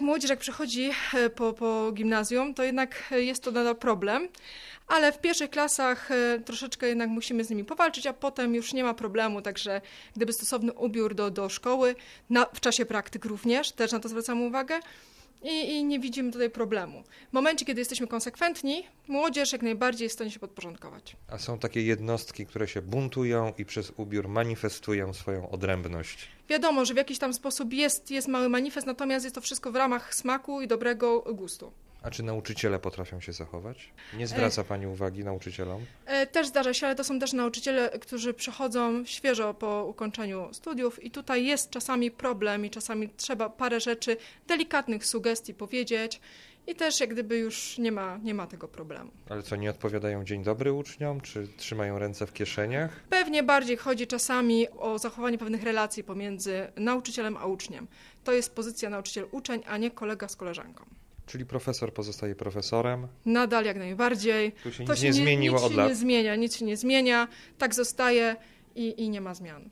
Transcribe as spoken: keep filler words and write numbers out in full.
młodzież jak przychodzi po, po gimnazjum, to jednak jest to nadal problem, ale w pierwszych klasach troszeczkę jednak musimy z nimi powalczyć, a potem już nie ma problemu, także gdyby stosowny ubiór do, do szkoły, na, w czasie praktyk również, też na to zwracamy uwagę, I, i nie widzimy tutaj problemu. W momencie, kiedy jesteśmy konsekwentni, młodzież jak najbardziej jest w stanie się podporządkować. A są takie jednostki, które się buntują i przez ubiór manifestują swoją odrębność. Wiadomo, że w jakiś tam sposób jest, jest mały manifest, natomiast jest to wszystko w ramach smaku i dobrego gustu. A czy nauczyciele potrafią się zachować? Nie zwraca Pani uwagi nauczycielom? Też zdarza się, ale to są też nauczyciele, którzy przychodzą świeżo po ukończeniu studiów i tutaj jest czasami problem i czasami trzeba parę rzeczy, delikatnych sugestii powiedzieć i też jak gdyby już nie ma, nie ma tego problemu. Ale co, nie odpowiadają dzień dobry uczniom, czy trzymają ręce w kieszeniach? Pewnie bardziej chodzi czasami o zachowanie pewnych relacji pomiędzy nauczycielem a uczniem. To jest pozycja nauczyciel-uczeń, a nie kolega z koleżanką. Czyli profesor pozostaje profesorem? Nadal jak najbardziej. Tu się to nic się nie zmieniło nic od się lat? nie zmienia, nic się nie zmienia, tak zostaje i, i nie ma zmian.